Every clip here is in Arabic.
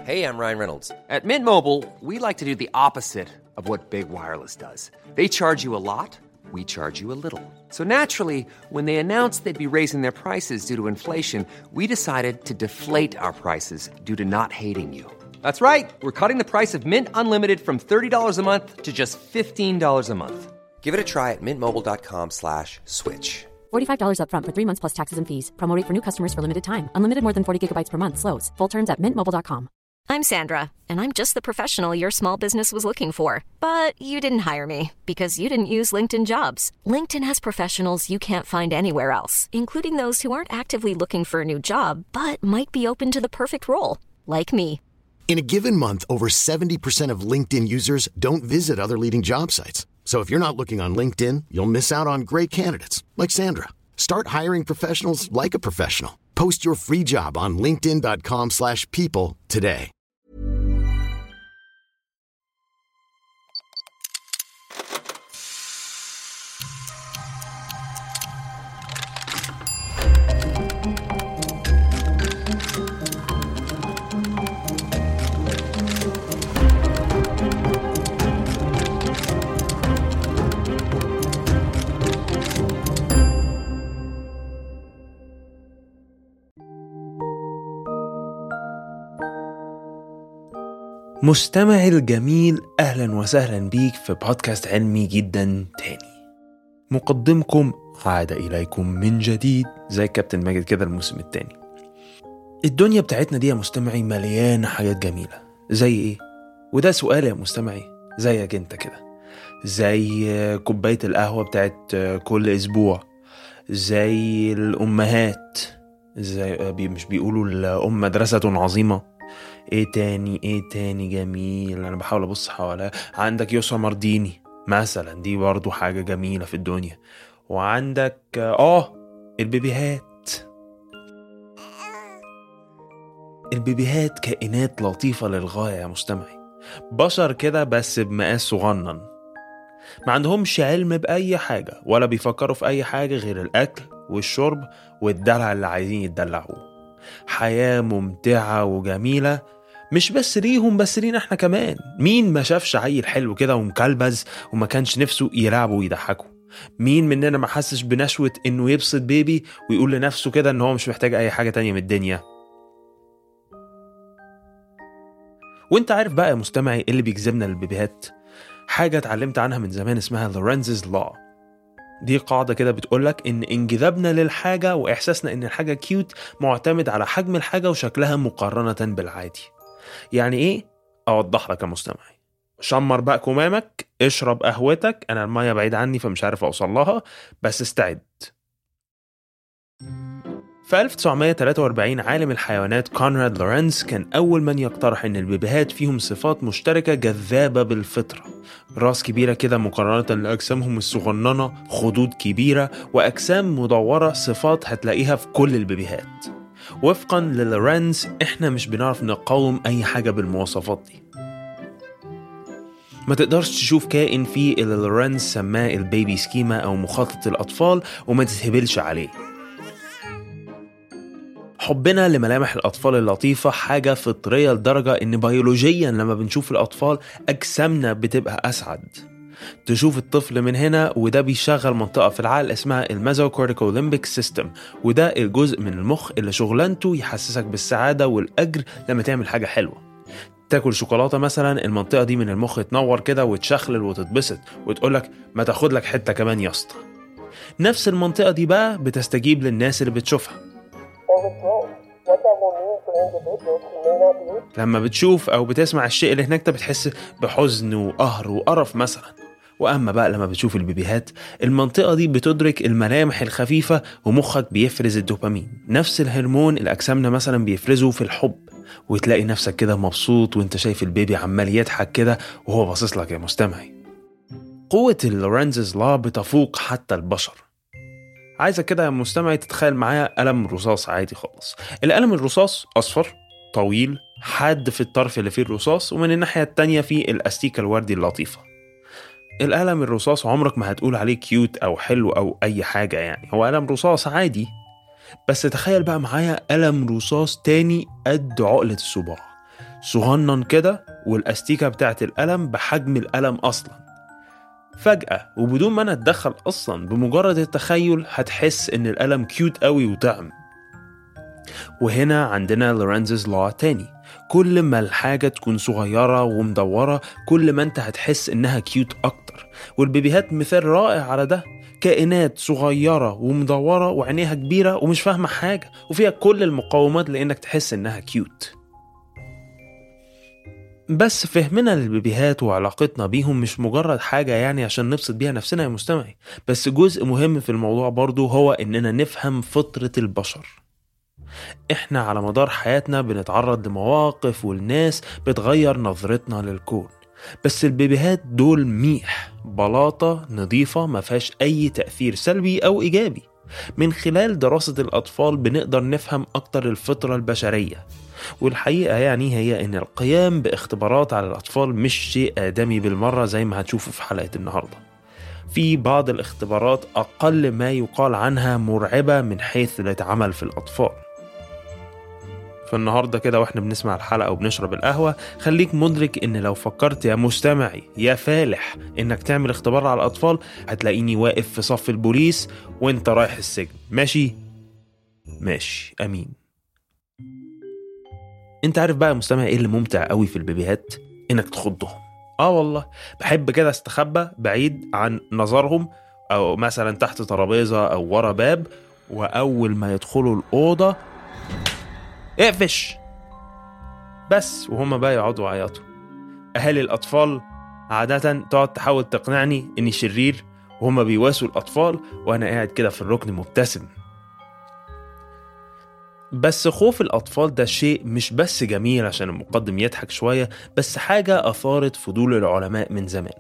Hey, I'm Ryan Reynolds. At Mint Mobile, we like to do the opposite of what Big Wireless does. They charge you a lot, we charge you a little. So naturally, when they announced they'd be raising their prices due to inflation, we decided to deflate our prices due to not hating you. That's right. We're cutting the price of Mint Unlimited from $30 a month to just $15 a month. Give it a try at mintmobile.com/switch. $45 up front for 3 months plus taxes and fees. Promo rate for new customers for limited time. Unlimited more than 40 gigabytes per month. Slows full terms at mintmobile.com. I'm Sandra, and I'm just the professional your small business was looking for. But you didn't hire me because you didn't use LinkedIn Jobs. LinkedIn has professionals you can't find anywhere else, including those who aren't actively looking for a new job, but might be open to the perfect role, like me. In a given month, over 70% of LinkedIn users don't visit other leading job sites. So if you're not looking on LinkedIn, you'll miss out on great candidates like Sandra. Start hiring professionals like a professional. Post your free job on linkedin.com/people today. مستمعي الجميل، أهلا وسهلا بيك في بودكاست علمي جدا تاني. مقدمكم عاد إليكم من جديد زي كابتن ماجد كده الموسم التاني. الدنيا بتاعتنا دي يا مستمعي مليانة حاجات جميلة. زي إيه؟ وده سؤال يا مستمعي زيك انت كده. زي كوباية القهوة بتاعت كل أسبوع، زي الأمهات، زي مش بيقولوا الأم مدرسة عظيمة. ايه تاني جميل؟ انا بحاول ابص حواليا. عندك يسرا مرديني مثلا، دي برضو حاجة جميلة في الدنيا. وعندك البيبيهات كائنات لطيفة للغاية يا مستمعي. بشر كده بس بمقاس صغنن، ما عندهمش علم بأي حاجة ولا بيفكروا في أي حاجة غير الأكل والشرب والدلع اللي عايزين يتدلعوه. حياة ممتعة وجميلة، مش بس ليهم بس لينا احنا كمان. مين ما شافش عيل حلو كده ومكلبز وما كانش نفسه يلعبه ويضحكه؟ مين مننا ما حسش بنشوة انه يبسط بيبي ويقول لنفسه كده ان هو مش محتاج اي حاجة تانية من الدنيا؟ وانت عارف بقى يا مستمعي اللي بيجذبنا للبيبيهات؟ حاجة اتعلمت عنها من زمان اسمها لورنز's law. دي قاعدة كده بتقولك إن انجذابنا للحاجة وإحساسنا إن الحاجة كيوت معتمد على حجم الحاجة وشكلها مقارنة بالعادي. يعني إيه؟ أوضح لك يا مستمعي. شمر بقى كمامك، اشرب قهوتك، أنا المية بعيد عني فمش عارف أوصل لها، بس استعد. في 1943 عالم الحيوانات كونراد لورنز كان أول من يقترح إن البيبيهات فيهم صفات مشتركة جذابة بالفطرة. راس كبيرة كده مقارنة لأجسامهم الصغننة، خدود كبيرة وأجسام مدورة، صفات هتلاقيها في كل البيبيهات. وفقا للورنز إحنا مش بنعرف نقاوم أي حاجة بالمواصفات دي. ما تقدرش تشوف كائن فيه اللي لورنز سماه البيبي سكيما أو مخطط الأطفال وما تتهبلش عليه. حبنا لملامح الأطفال اللطيفة حاجة فطرية لدرجة إن بيولوجيا لما بنشوف الأطفال أجسامنا بتبقى أسعد. تشوف الطفل من هنا وده بيشغل منطقة في العقل اسمها الميزوكورتيكوليمبيك سيستم، وده الجزء من المخ اللي شغلانته يحسسك بالسعادة والأجر لما تعمل حاجة حلوة. تاكل شوكولاتة مثلا، المنطقة دي من المخ تنور كده وتشخلل وتتبسط وتقولك ما تاخد لك حتة كمان يا اسطى. نفس المنطقة دي بقى بتستجيب للناس اللي بتشوفها. لما بتشوف أو بتسمع الشيء اللي هناك بتحس بحزن وقهر وقرف مثلا. وأما بقى لما بتشوف البيبيهات، المنطقة دي بتدرك الملامح الخفيفة ومخك بيفرز الدوبامين، نفس الهرمون اللي أجسامنا مثلا بيفرزه في الحب. وتلاقي نفسك كده مبسوط وانت شايف البيبي عمال يضحك كده وهو باصص لك يا مستمعي. قوة اللورنز's law بتفوق حتى البشر. عايزك كده يا مستمعي تتخيل معايا قلم رصاص عادي خالص. القلم الرصاص أصفر طويل حاد في الطرف اللي فيه الرصاص، ومن الناحية التانية فيه الأستيكة الوردي اللطيفة. القلم الرصاص عمرك ما هتقول عليه كيوت أو حلو أو أي حاجة، يعني هو قلم رصاص عادي. بس تخيل بقى معايا قلم رصاص تاني قد عقلة الصباع، صغنن كده، والأستيكة بتاعت القلم بحجم القلم أصلا. فجأة وبدون ما نتدخل أصلا، بمجرد التخيل هتحس إن القلم كيوت قوي وطعم. وهنا عندنا لورنز's law تاني، كل ما الحاجة تكون صغيرة ومدورة كل ما انت هتحس انها كيوت اكتر. والبيبيهات مثال رائع على ده، كائنات صغيرة ومدورة وعينيها كبيرة ومش فاهمة حاجة وفيها كل المقومات لانك تحس انها كيوت. بس فهمنا للبيبيهات وعلاقتنا بيهم مش مجرد حاجة يعني عشان نبسط بيها نفسنا يا مستمعي، بس جزء مهم في الموضوع برضو هو اننا نفهم فطرة البشر. احنا على مدار حياتنا بنتعرض لمواقف والناس بتغير نظرتنا للكون، بس البيبيهات دول ميح بلاطة نظيفة ما فيهاش اي تأثير سلبي او ايجابي. من خلال دراسة الاطفال بنقدر نفهم اكتر الفطرة البشرية، والحقيقة يعني هي ان القيام باختبارات على الاطفال مش شيء آدمي بالمرة زي ما هتشوفوا في حلقة النهاردة. في بعض الاختبارات اقل ما يقال عنها مرعبة من حيث الاتعمل في الاطفال. فالنهاردة كده واحنا بنسمع الحلقة وبنشرب القهوة، خليك مدرك ان لو فكرت يا مستمعي يا فالح انك تعمل اختبار على الاطفال، هتلاقيني واقف في صف البوليس وانت رايح السجن. ماشي امين. انت عارف بقى يا مستمع ايه اللي ممتع قوي في البيبيهات؟ انك تخضهم. والله بحب كده استخبى بعيد عن نظرهم، او مثلا تحت ترابيزة او ورا باب، واول ما يدخلوا الأوضة اقفش بس، وهما بقى يقعدوا عياطوا. اهالي الاطفال عادة تقعد تحاول تقنعني اني شرير وهما بيواسوا الاطفال، وانا قاعد كده في الركن مبتسم. بس خوف الاطفال ده شيء مش بس جميل عشان المقدم يضحك شوية، بس حاجة اثارت فضول العلماء من زمان.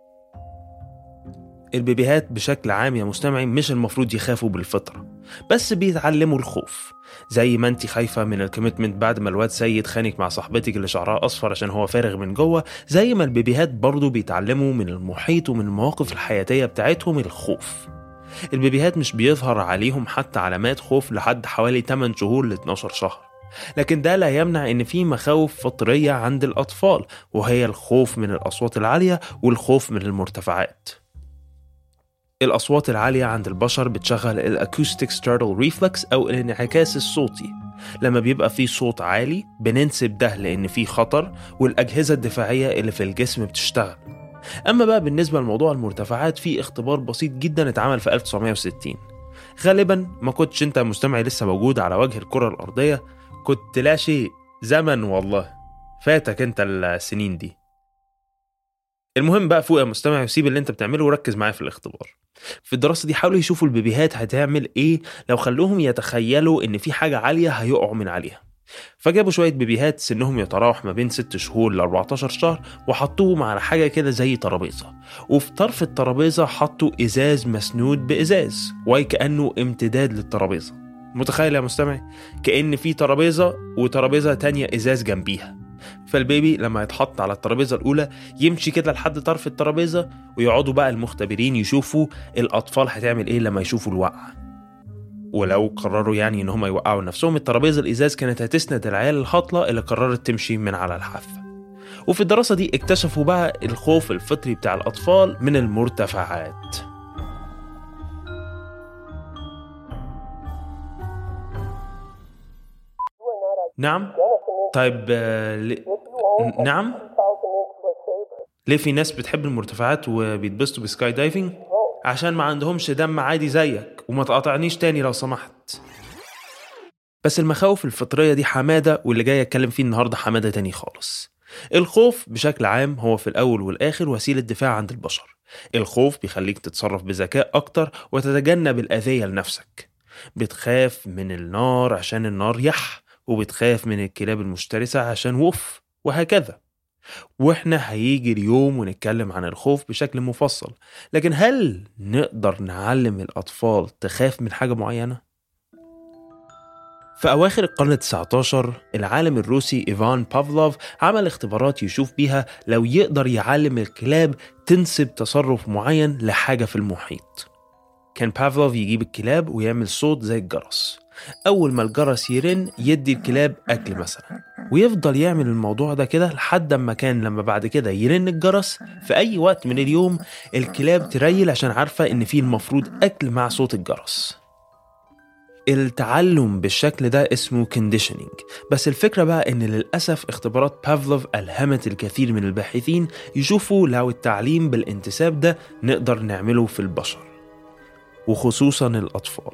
البيبيهات بشكل عام يا مستمعي مش المفروض يخافوا بالفطرة، بس بيتعلموا الخوف. زي ما انتي خايفة من الكوميتمنت بعد ما الواد سيد خانك مع صاحبتك اللي شعرها أصفر عشان هو فارغ من جوه، زي ما البيبيهات برضو بيتعلموا من المحيط ومن المواقف الحياتية بتاعتهم الخوف. البيبيهات مش بيظهر عليهم حتى علامات خوف لحد حوالي 8 شهور ل 12 شهر، لكن ده لا يمنع ان في مخاوف فطرية عند الأطفال، وهي الخوف من الأصوات العالية والخوف من المرتفعات. الأصوات العالية عند البشر بتشغل الأكوستيك ستارتل ريفلكس أو الانعكاس الصوتي. لما بيبقى فيه صوت عالي بننسب ده لأن فيه خطر، والأجهزة الدفاعية اللي في الجسم بتشتغل. أما بقى بالنسبة لموضوع المرتفعات، فيه اختبار بسيط جدا اتعمل في 1960. غالبا ما كنتش انت مستمعي لسه موجود على وجه الكرة الأرضية، كنت لا شيء، زمن والله فاتك انت السنين دي. المهم بقى فوق يا مستمع وسيب اللي انت بتعمله وركز معايا في الاختبار. في الدراسة دي حاولوا يشوفوا البيبيهات هتعمل ايه لو خلوهم يتخيلوا ان في حاجة عالية هيقعوا من عليها. فجابوا شوية بيبيهات سنهم يتراوح ما بين 6 شهور ل 14 شهر وحطوهم على حاجة كده زي ترابيزة، وفي طرف الترابيزة حطوا ازاز مسنود بازاز وكأنه امتداد للترابيزة. متخيل يا مستمع؟ كأن في ترابيزة وترابيزة تانية ازاز جنبيها. فالبيبي لما يتحط على الترابيزة الأولى يمشي كده لحد طرف الترابيزة، ويقعدوا بقى المختبرين يشوفوا الأطفال هتعمل إيه لما يشوفوا الوقعة. ولو قرروا يعني إن هم يوقعوا نفسهم، الترابيزة الإزاز كانت هتسند العيال الهطلة اللي قررت تمشي من على الحافة. وفي الدراسة دي اكتشفوا بقى الخوف الفطري بتاع الأطفال من المرتفعات. نعم؟ طيب نعم؟ ليه في ناس بتحب المرتفعات وبيتبسطوا بسكاي دايفنج؟ عشان ما عندهمش دم عادي زيك، وما تقاطعنيش تاني لو سمحت. بس المخاوف الفطرية دي حمادة، واللي جاي اتكلم فيه النهاردة حمادة تاني خالص. الخوف بشكل عام هو في الأول والآخر وسيلة دفاع عند البشر. الخوف بيخليك تتصرف بذكاء أكتر وتتجنب الأذية لنفسك. بتخاف من النار عشان النار يح، وبتخاف من الكلاب المفترسة عشان وف، وهكذا. واحنا هيجي اليوم ونتكلم عن الخوف بشكل مفصل، لكن هل نقدر نعلم الأطفال تخاف من حاجة معينة؟ في أواخر القرن 19 العالم الروسي إيفان بافلوف عمل اختبارات يشوف بيها لو يقدر يعلم الكلاب تنسب تصرف معين لحاجة في المحيط. كان بافلوف يجيب الكلاب ويعمل صوت زي الجرس، أول ما الجرس يرن يدي الكلاب أكل مثلا، ويفضل يعمل الموضوع ده كده لحد ما كان لما بعد كده يرن الجرس في أي وقت من اليوم الكلاب تريل عشان عارفة إن فيه المفروض أكل مع صوت الجرس. التعلم بالشكل ده اسمه conditioning. بس الفكرة بقى إن للأسف اختبارات بافلوف ألهمت الكثير من الباحثين يشوفوا لو التعليم بالانتساب ده نقدر نعمله في البشر وخصوصا الأطفال.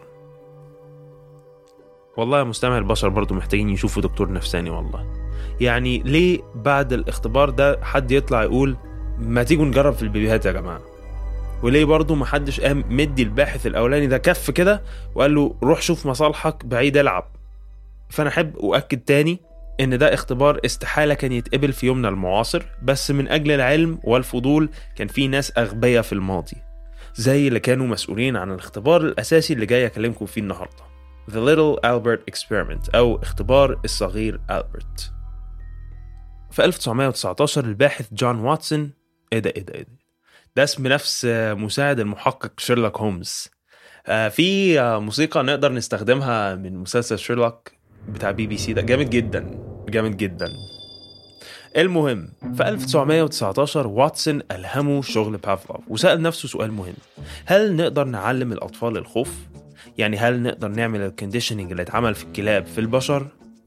والله يا مستمع، البشر برضو محتاجين يشوفوا دكتور نفساني والله. يعني ليه بعد الاختبار ده حد يطلع يقول ما تيجوا نجرب في البيبيهات يا جماعة؟ وليه برضو ما حدش قام مدي الباحث الأولاني ده كف كده وقال له روح شوف مصالحك بعيد العب؟ فأنا أحب أؤكد تاني إن ده اختبار استحالة كان يتقبل في يومنا المعاصر، بس من أجل العلم والفضول كان في ناس أغبية في الماضي زي اللي كانوا مسؤولين عن الاختبار الأساسي اللي جاي أكلمكم فيه النهاردة، The Little Albert Experiment أو اختبار الصغير ألبرت. في 1919 الباحث جون واتسون ده اسم نفس مساعد المحقق شيرلوك هومز. في موسيقى نقدر نستخدمها من مسلسل شيرلوك بتاع BBC ده جامد جدا. المهم في 1919 واتسون ألهمه شغل بافلوف وسأل نفسه سؤال مهم: هل نقدر نعلم الأطفال الخوف؟ يعني هل نقدر نعمل الكونديشنينج اللي اتعمل في الكلاب في البشر؟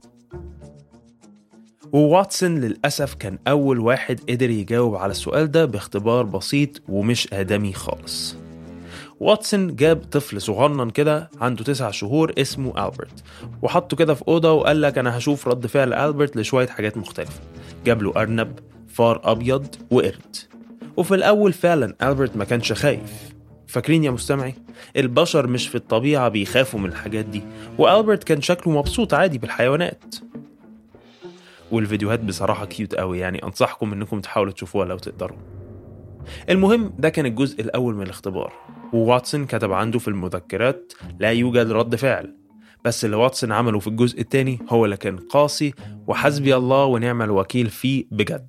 وواتسون للأسف كان أول واحد قدر يجاوب على السؤال ده باختبار بسيط ومش آدمي خالص. واتسون جاب طفل صغنن كده عنده 9 شهور اسمه ألبرت وحطه كده في أوضة وقال لك أنا هشوف رد فعل ألبرت لشوية حاجات مختلفة. جاب له أرنب، فار أبيض، وقرد. وفي الأول فعلا ألبرت ما كانش خايف. فاكرين يا مستمعي؟ البشر مش في الطبيعة بيخافوا من الحاجات دي، وألبرت كان شكله مبسوط عادي بالحيوانات. والفيديوهات بصراحة كيوت قوي، يعني أنصحكم إنكم تحاولوا تشوفوها لو تقدروا. المهم ده كان الجزء الأول من الاختبار، وواتسون كتب عنده في المذكرات لا يوجد رد فعل. بس اللي واتسون عمله في الجزء الثاني هو اللي كان قاسي وحسبي الله ونعم الوكيل فيه بجد.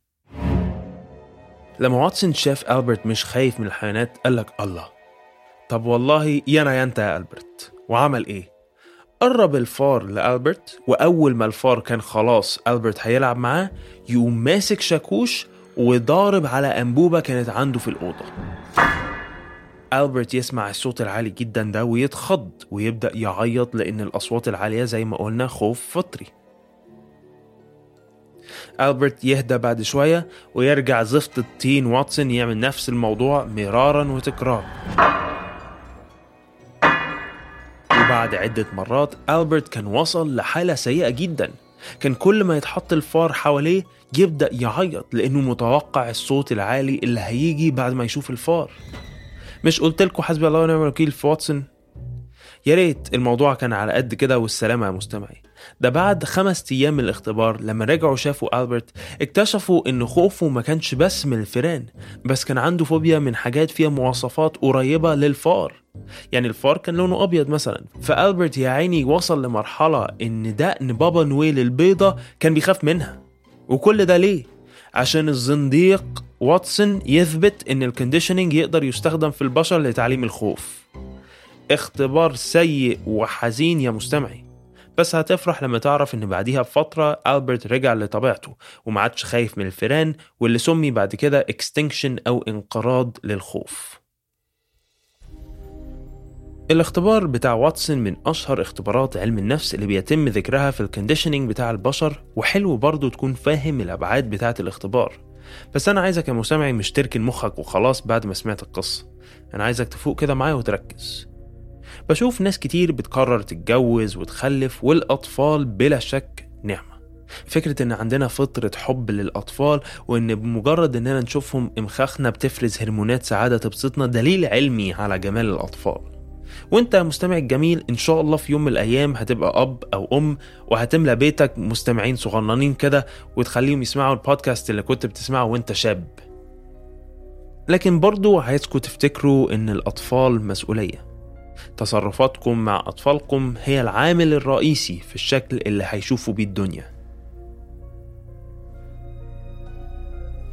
لما واتسون شاف ألبرت مش خايف من الحيوانات قال لك الله، طب والله يا أنت يا ألبرت. وعمل إيه؟ قرب الفار لألبرت، وأول ما الفار كان خلاص ألبرت هيلعب معاه يقوم ماسك شاكوش وضارب على أنبوبة كانت عنده في الأوضة. ألبرت يسمع الصوت العالي جدا ده ويتخض ويبدأ يعيط، لأن الأصوات العالية زي ما قلنا خوف فطري. ألبرت يهدى بعد شوية ويرجع زفت التين واتسون يعمل نفس الموضوع مرارا وتكرار. وبعد عدة مرات ألبرت كان وصل لحالة سيئة جدا. كان كل ما يتحط الفار حواليه يبدأ يعيط لأنه متوقع الصوت العالي اللي هيجي بعد ما يشوف الفار. مش قلت لكم حسبي الله ونعم الوكيل في واتسون؟ يا ريت الموضوع كان على قد كده والسلامة يا مستمعي. ده بعد 5 أيام من الاختبار لما رجعوا شافوا ألبرت اكتشفوا إن خوفه ما كانش بس من الفيران، بس كان عنده فوبيا من حاجات فيها مواصفات قريبة للفار. يعني الفار كان لونه أبيض مثلا، فألبرت يا عيني وصل لمرحلة إن دقن بابا نويل البيضة كان بيخاف منها. وكل ده ليه؟ عشان الزنديق واتسون يثبت إن الكونديشنينج يقدر يستخدم في البشر لتعليم الخوف. اختبار سيء وحزين يا مستمعي، بس هتفرح لما تعرف ان بعديها بفترة ألبرت رجع لطبيعته وما عادش خايف من الفيران، واللي سمي بعد كده extinction أو انقراض للخوف. الاختبار بتاع واتسون من أشهر اختبارات علم النفس اللي بيتم ذكرها في الكونديشنينج بتاع البشر، وحلو برضو تكون فاهم الأبعاد بتاعة الاختبار. بس أنا عايزك يا مستمعي مش تركن مخك وخلاص بعد ما سمعت القصة، أنا عايزك تفوق كده معايا وتركز. بشوف ناس كتير بتقرر تتجوز وتخلف، والأطفال بلا شك نعمة. فكرة ان عندنا فطرة حب للأطفال، وان بمجرد اننا نشوفهم امخاخنا بتفرز هرمونات سعادة تبسطنا دليل علمي على جمال الأطفال. وانت يا مستمع الجميل ان شاء الله في يوم من الأيام هتبقى أب أو أم، وهتملى بيتك مستمعين صغننين كده وتخليهم يسمعوا البودكاست اللي كنت بتسمعه وانت شاب. لكن برضو عايزكم تفتكروا ان الأطفال مسؤولية. تصرفاتكم مع أطفالكم هي العامل الرئيسي في الشكل اللي هيشوفوا بيه الدنيا.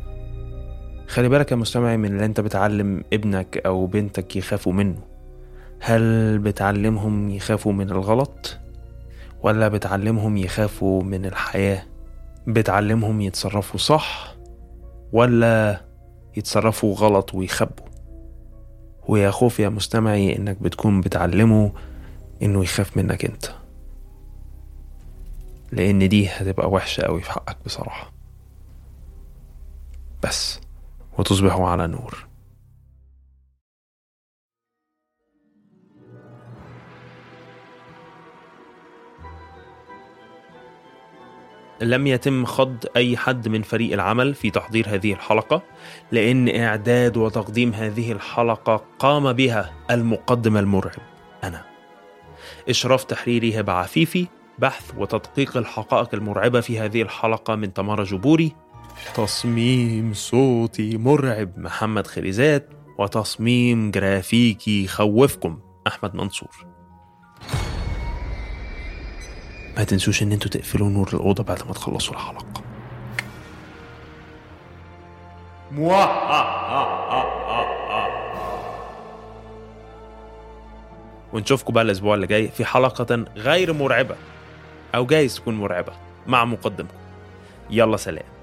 خلي بالك يا مستمعي من اللي انت بتعلم ابنك أو بنتك يخافوا منه. هل بتعلمهم يخافوا من الغلط ولا بتعلمهم يخافوا من الحياة؟ بتعلمهم يتصرفوا صح ولا يتصرفوا غلط ويخبوا؟ ويا خوف يا مستمعي انك بتكون بتعلمه انه يخاف منك انت، لان دي هتبقى وحشة قوي في حقك بصراحة. بس وتصبحوا على نور. لم يتم خض أي حد من فريق العمل في تحضير هذه الحلقة، لأن إعداد وتقديم هذه الحلقة قام بها المقدم المرعب أنا. إشراف تحريري هبة عفيفي، بحث وتدقيق الحقائق المرعبة في هذه الحلقة من تمارا جبوري، تصميم صوتي مرعب محمد خليزات، وتصميم جرافيكي خوفكم أحمد منصور. ما تنسوش ان انتوا تقفلوا نور الأوضة بعد ما تخلصوا الحلقة. ونشوفكم بقى الأسبوع اللي جاي في حلقة غير مرعبة، أو جايز تكون مرعبة مع مقدمكم. يلا سلام.